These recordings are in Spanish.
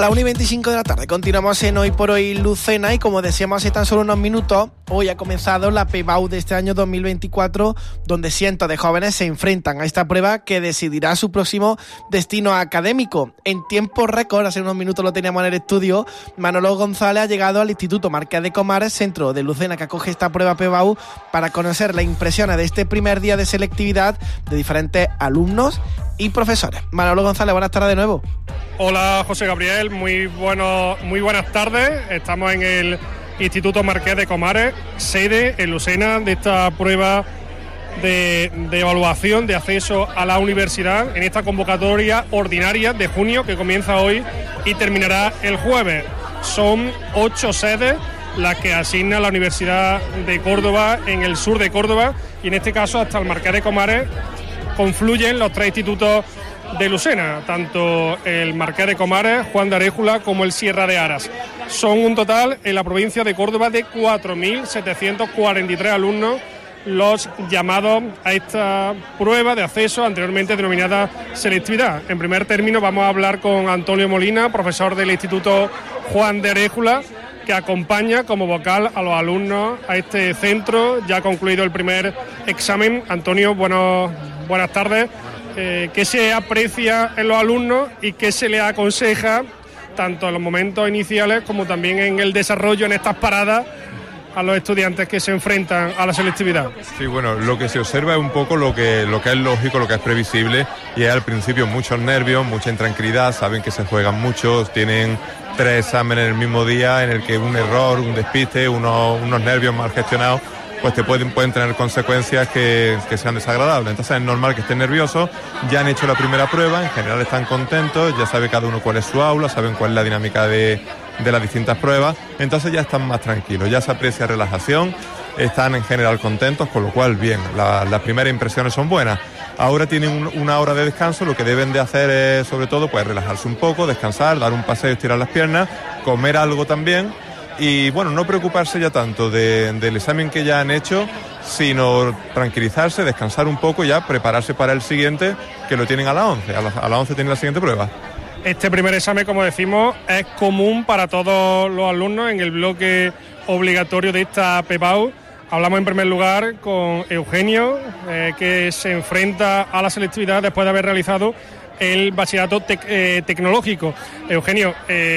A la 1:25 de la tarde continuamos en Hoy por Hoy Lucena y como decíamos hace tan solo unos minutos, hoy ha comenzado la PBAU de este año 2024, donde cientos de jóvenes se enfrentan a esta prueba que decidirá su próximo destino académico. En tiempo récord, hace unos minutos lo teníamos en el estudio, Manolo González ha llegado al Instituto Marqués de Comares, centro de Lucena que acoge esta prueba PBAU, para conocer las impresiones de este primer día de selectividad de diferentes alumnos y profesores. Manolo González, buenas tardes de nuevo. Hola José Gabriel, muy buenas tardes. Estamos en el Instituto Marqués de Comares, sede en Lucena de esta prueba de evaluación de acceso a la universidad en esta convocatoria ordinaria de junio que comienza hoy y terminará el jueves. Son 8 sedes las que asigna la Universidad de Córdoba en el sur de Córdoba y en este caso hasta el Marqués de Comares confluyen los 3 institutos de Lucena, tanto el Marqués de Comares, Juan de Aréjula como el Sierra de Aras. Son un total en la provincia de Córdoba de 4.743 alumnos los llamados a esta prueba de acceso anteriormente denominada selectividad. En primer término vamos a hablar con Antonio Molina, profesor del Instituto Juan de Aréjula, que acompaña como vocal a los alumnos a este centro. Ya ha concluido el primer examen. Antonio, buenas tardes. ¿Qué se aprecia en los alumnos y qué se les aconseja tanto en los momentos iniciales como también en el desarrollo, en estas paradas, a los estudiantes que se enfrentan a la selectividad? Sí, bueno, lo que se observa es un poco lo que es lógico, lo que es previsible, y es al principio muchos nervios, mucha intranquilidad, saben que se juegan mucho, tienen 3 exámenes el mismo día en el que un error, un despiste, unos nervios mal gestionados, pues te pueden tener consecuencias que sean desagradables. Entonces es normal que estén nerviosos. Ya han hecho la primera prueba, en general están contentos, ya sabe cada uno cuál es su aula, saben cuál es la dinámica de las distintas pruebas, entonces ya están más tranquilos, ya se aprecia relajación, están en general contentos, con lo cual bien, las primeras impresiones son buenas. Ahora tienen una hora de descanso, lo que deben de hacer es sobre todo pues relajarse un poco, descansar, dar un paseo, estirar las piernas, comer algo también. Y bueno, no preocuparse ya tanto del examen que ya han hecho, sino tranquilizarse, descansar un poco y ya prepararse para el siguiente, que lo tienen a las 11. A las 11 tienen la siguiente prueba. Este primer examen, como decimos, es común para todos los alumnos en el bloque obligatorio de esta PBAU. Hablamos en primer lugar con Eugenio, que se enfrenta a la selectividad después de haber realizado el bachillerato tecnológico. Eugenio,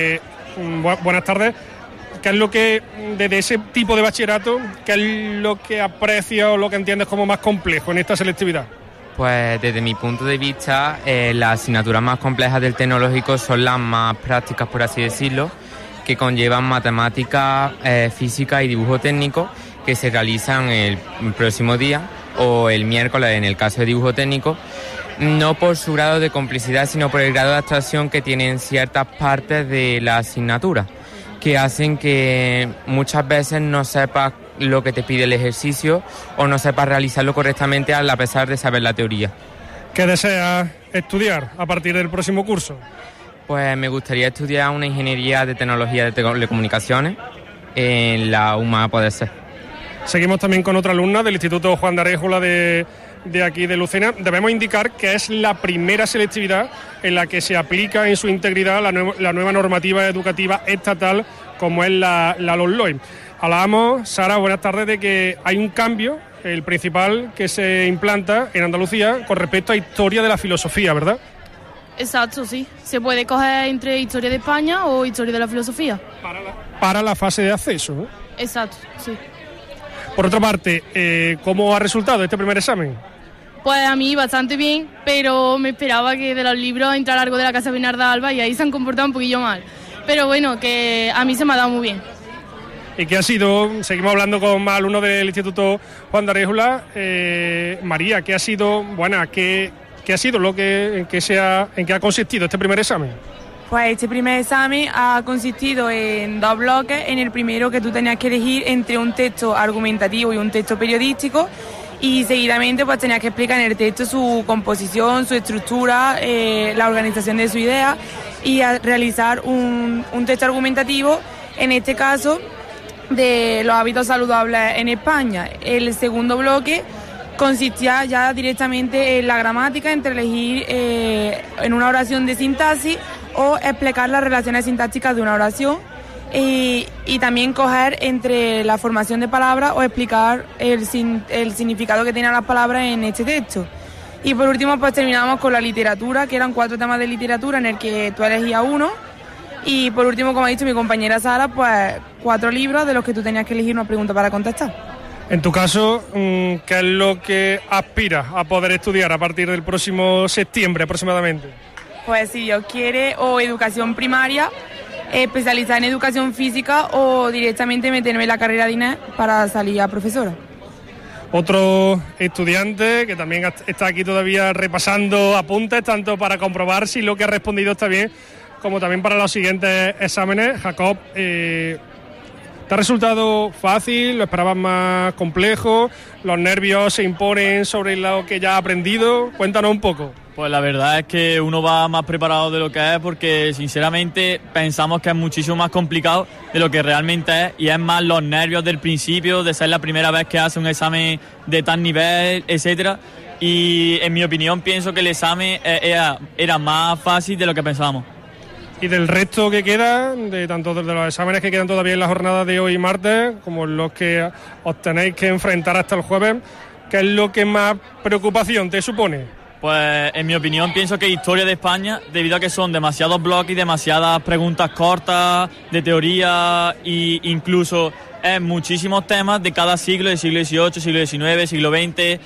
buenas tardes. ¿Qué es lo que, desde ese tipo de bachillerato, qué es lo que aprecias o lo que entiendes como más complejo en esta selectividad? Pues desde mi punto de vista, las asignaturas más complejas del tecnológico son las más prácticas, por así decirlo, que conllevan matemáticas, física y dibujo técnico, que se realizan el próximo día o el miércoles en el caso de dibujo técnico, no por su grado de complicidad, sino por el grado de abstracción que tienen ciertas partes de la asignatura, que hacen que muchas veces no sepas lo que te pide el ejercicio o no sepas realizarlo correctamente a pesar de saber la teoría. ¿Qué deseas estudiar a partir del próximo curso? Pues me gustaría estudiar una ingeniería de tecnología de telecomunicaciones en la UMA, puede ser. Seguimos también con otra alumna del Instituto Juan de Aréjula de aquí de Lucena. Debemos indicar que es la primera selectividad en la que se aplica en su integridad la nueva normativa educativa estatal como es la LOMLOE. Hablábamos, Sara, buenas tardes, de que hay un cambio, el principal que se implanta en Andalucía con respecto a historia de la filosofía, ¿verdad? Exacto, sí. Se puede coger entre historia de España o historia de la filosofía. Para la fase de acceso, ¿no? Exacto, sí. Por otra parte, ¿cómo ha resultado este primer examen? Pues a mí bastante bien, pero me esperaba que de los libros entrara algo de la Casa Bernarda Alba y ahí se han comportado un poquillo mal. Pero bueno, que a mí se me ha dado muy bien. ¿Y qué ha sido? Seguimos hablando con más alumnos del Instituto Juan de Aréjula. María, ¿qué ha sido? Bueno, ¿qué ha sido en qué ha consistido este primer examen? Pues este primer examen ha consistido en 2 bloques. En el primero, que tú tenías que elegir entre un texto argumentativo y un texto periodístico, y seguidamente pues tenías que explicar en el texto su composición, su estructura, la organización de su idea, y a realizar un texto argumentativo, en este caso, de los hábitos saludables en España. El segundo bloque consistía ya directamente en la gramática, entre elegir en una oración de sintaxis o explicar las relaciones sintácticas de una oración y también coger entre la formación de palabras o explicar el significado que tienen las palabras en este texto. Y por último pues terminamos con la literatura, que eran 4 temas de literatura en el que tú elegías uno. Y por último, como ha dicho mi compañera Sara, pues 4 libros de los que tú tenías que elegir una pregunta para contestar. En tu caso, ¿qué es lo que aspiras a poder estudiar a partir del próximo septiembre aproximadamente? Pues si Dios quiere, o educación primaria, especializar en educación física o directamente meterme en la carrera de INES para salir a profesora. Otro estudiante que también está aquí todavía repasando apuntes, tanto para comprobar si lo que ha respondido está bien, como también para los siguientes exámenes. Jacob, ¿te ha resultado fácil? ¿Lo esperabas más complejo? ¿Los nervios se imponen sobre lo que ya ha aprendido? Cuéntanos un poco. Pues la verdad es que uno va más preparado de lo que es, porque sinceramente pensamos que es muchísimo más complicado de lo que realmente es, y es más los nervios del principio, de ser la primera vez que hace un examen de tal nivel, etcétera. Y en mi opinión pienso que el examen era más fácil de lo que pensábamos. Y del resto que queda, tanto de los exámenes que quedan todavía en la jornada de hoy martes, como los que os tenéis que enfrentar hasta el jueves, ¿qué es lo que más preocupación te supone? Pues en mi opinión pienso que historia de España, debido a que son demasiados bloques y demasiadas preguntas cortas de teoría, e incluso muchísimos temas de cada siglo, del siglo XVIII, siglo XIX, siglo XX,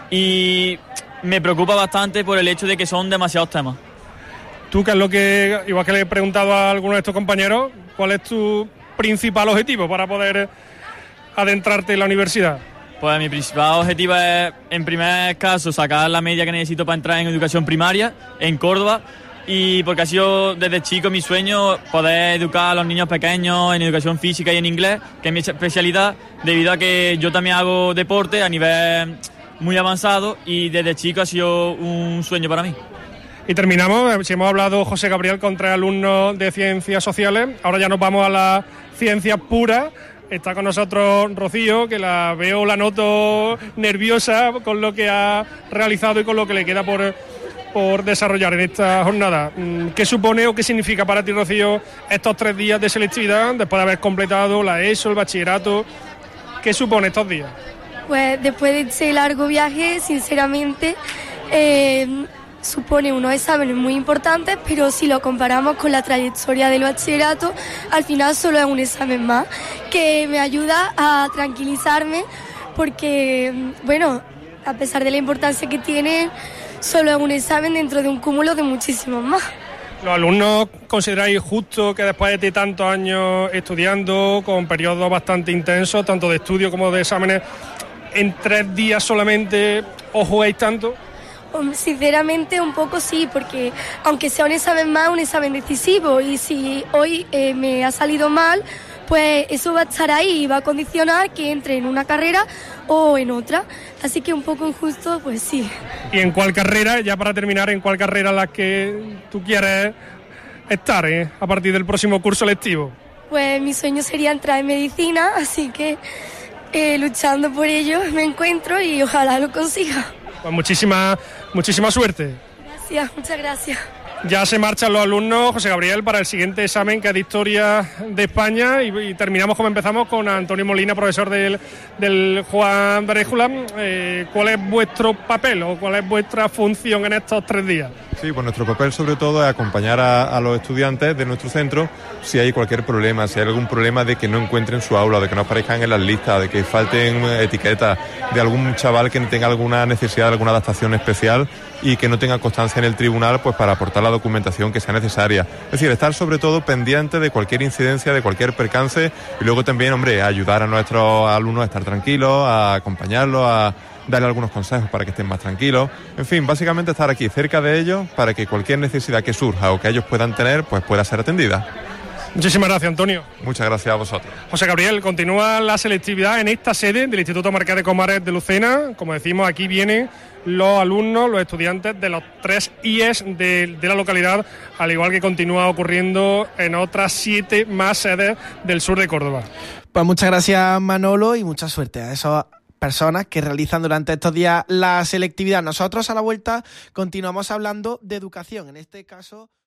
y me preocupa bastante por el hecho de que son demasiados temas. Tú, ¿qué es lo que, igual que le he preguntado a algunos de estos compañeros, cuál es tu principal objetivo para poder adentrarte en la universidad? Pues mi principal objetivo es, en primer caso, sacar la media que necesito para entrar en educación primaria en Córdoba, y porque ha sido desde chico mi sueño poder educar a los niños pequeños en educación física y en inglés, que es mi especialidad, debido a que yo también hago deporte a nivel muy avanzado y desde chico ha sido un sueño para mí. Y terminamos, si hemos hablado José Gabriel con 3 alumnos de Ciencias Sociales, ahora ya nos vamos a las ciencias puras. Está con nosotros Rocío, que la noto nerviosa con lo que ha realizado y con lo que le queda por desarrollar en esta jornada. ¿Qué supone o qué significa para ti, Rocío, estos 3 días de selectividad, después de haber completado la ESO, el bachillerato? ¿Qué supone estos días? Pues después de ese largo viaje, sinceramente, supone unos exámenes muy importantes, pero si lo comparamos con la trayectoria del bachillerato, al final solo es un examen más, que me ayuda a tranquilizarme, porque, bueno, a pesar de la importancia que tiene, solo es un examen dentro de un cúmulo de muchísimos más. ¿Los alumnos consideráis justo que después de tantos años estudiando, con periodos bastante intensos, tanto de estudio como de exámenes, en 3 días solamente os jugáis tanto? Sinceramente un poco sí, porque aunque sea un examen más, un examen decisivo, y si hoy me ha salido mal, pues eso va a estar ahí y va a condicionar que entre en una carrera o en otra, así que un poco injusto, pues sí. ¿Y en cuál carrera, ya para terminar, en cuál carrera la que tú quieres estar a partir del próximo curso lectivo? Pues mi sueño sería entrar en medicina, así que luchando por ello me encuentro y ojalá lo consiga. Pues muchísima suerte. Gracias, muchas gracias. Ya se marchan los alumnos, José Gabriel, para el siguiente examen, que es de Historia de España, y terminamos como empezamos con Antonio Molina, profesor del Juan de Aréjula. ¿Cuál es vuestro papel o cuál es vuestra función en estos 3 días? Sí, pues nuestro papel sobre todo es acompañar a los estudiantes de nuestro centro si hay cualquier problema, si hay algún problema de que no encuentren su aula, de que no aparezcan en las listas, de que falten etiquetas, de algún chaval que tenga alguna necesidad de alguna adaptación especial y que no tenga constancia en el tribunal, pues para aportar la documentación que sea necesaria. Es decir, estar sobre todo pendiente de cualquier incidencia, de cualquier percance, y luego también, hombre, ayudar a nuestros alumnos a estar tranquilos, a acompañarlos, a darle algunos consejos para que estén más tranquilos. En fin, básicamente estar aquí cerca de ellos para que cualquier necesidad que surja o que ellos puedan tener, pues pueda ser atendida. Muchísimas gracias, Antonio. Muchas gracias a vosotros. José Gabriel, continúa la selectividad en esta sede del Instituto Marqués de Comares de Lucena. Como decimos, aquí vienen los alumnos, los estudiantes de los 3 IES de la localidad, al igual que continúa ocurriendo en otras 7 más sedes del sur de Córdoba. Pues muchas gracias, Manolo, y mucha suerte a esas personas que realizan durante estos días la selectividad. Nosotros a la vuelta continuamos hablando de educación, en este caso